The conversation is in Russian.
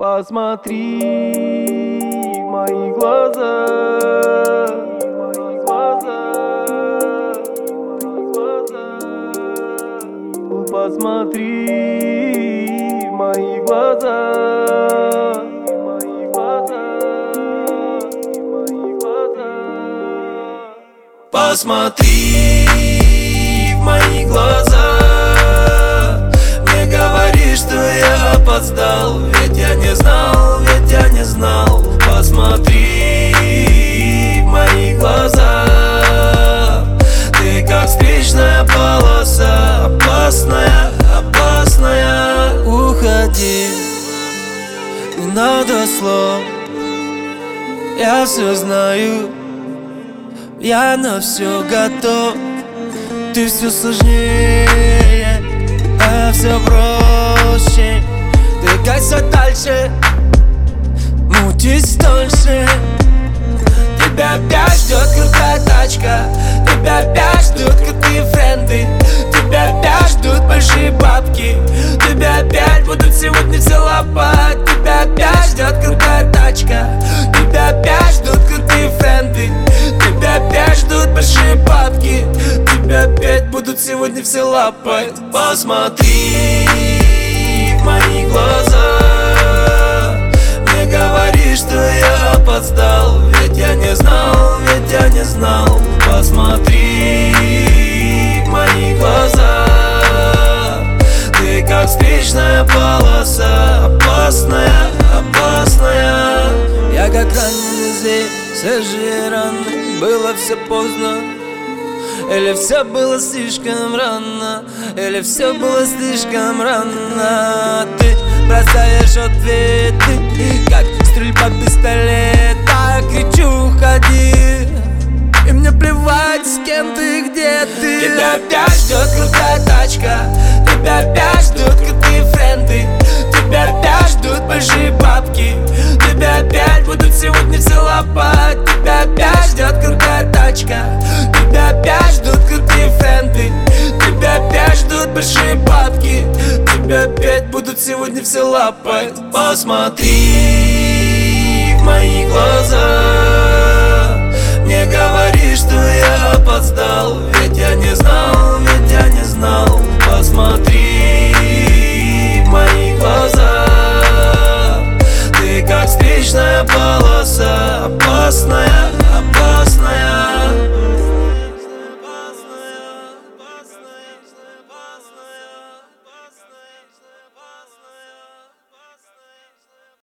Посмотри в мои глаза, посмотри в мои глаза, посмотри в мои глаза. Не говори, что я опоздал, ведь я не знал, Посмотри в мои глаза. Ты как встречная полоса, опасная. Уходи, не надо слов, я все знаю, я на все готов. Ты все сложнее, а я все проще. Двигайся дальше, мутись дольше. Тебя опять ждет крутая тачка, тебя опять ждут крутые френды, тебя опять ждут большие бабки, тебя опять будут сегодня все лапать. Тебя опять ждет крутая тачка, тебя опять ждут крутые френды, тебя опять ждут большие бабки, тебя опять будут сегодня все лапать. Посмотри в мои глаза. Не говори, что я опоздал, ведь я не знал, Посмотри в мои глаза. Ты как встречная полоса, опасная. Я как раненый зверь, свежие раны. Было все поздно, или все было слишком рано, Ты бросаешь ответы, как стрельба пистолета. Я кричу, уходи, и мне плевать, с кем ты и где ты. Тебя опять ждет крутая тачка, тебя опять ждут крутые френды, тебя опять ждут большие бабки, тебя опять будут сегодня все лапать. Тебя опять ждет крутая тачка, тебя опять ждут крутые френды, тебя опять ждут большие бабки, тебя опять будут сегодня все лапать. Посмотри в мои глаза. Не говори, что я опоздал, ведь я не знал, Посмотри в мои глаза. Ты как встречная полоса, опасная.